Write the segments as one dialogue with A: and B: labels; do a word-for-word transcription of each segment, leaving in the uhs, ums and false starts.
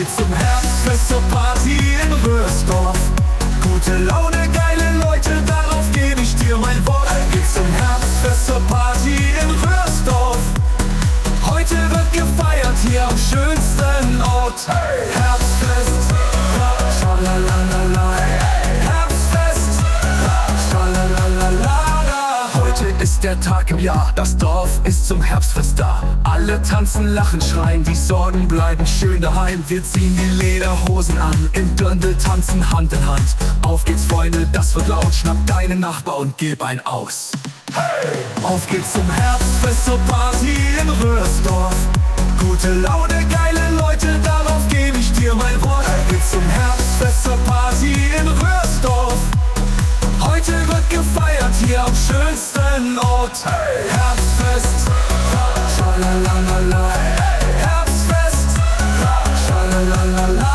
A: geht's zum Herbstfest zur Party in Röhrsdorf. Gute Laune, geile Leute, darauf gebe ich dir mein Wort. Geht's zum Herbstfest zur Party in Röhrsdorf. Heute wird gefeiert hier am schönsten Ort. Herbstfest, schalalalala. Herbstfest, schalalalala. Heute ist der Tag im Jahr, das Dorf ist zum Herbstfest da. Alle tanzen, lachen, schreien, die Sorgen bleiben schön daheim. Wir ziehen die Lederhosen an, im Dirndl tanzen Hand in Hand. Auf geht's Freunde, das wird laut, schnapp deinen Nachbar und gib ein aus. Hey! Auf geht's zum Herbstfest zur Party in Röhrsdorf. Gute Laune, geile Leute, darauf gebe ich dir mein Wort. Auf geht's zum Herbstfest zur Party in Röhrsdorf. Heute wird gefeiert hier am schönsten Ort. Hey! Herbstfest, schalalalala. Herbstfest, schalalalala.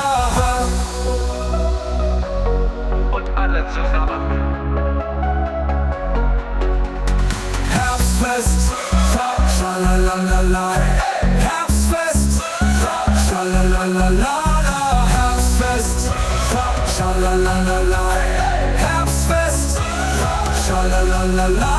A: Und alle zusammen. Herbstfest, schalalalala. Herbstfest, schalalalala. Herbstfest, schalalalala. Herbstfest, schalalalala.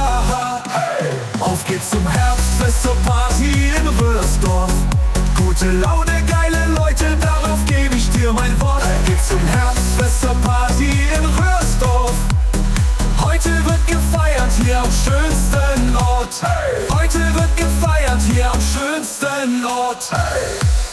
A: Auf geht's zum Herbstfest zur Party in Röhrsdorf. Gute Laune, geile Leute, darauf gebe ich dir mein Wort. Auf geht's zum Herbstfest zur Party in Röhrsdorf. Heute wird gefeiert hier am schönsten Ort. Heute wird gefeiert hier am schönsten Ort.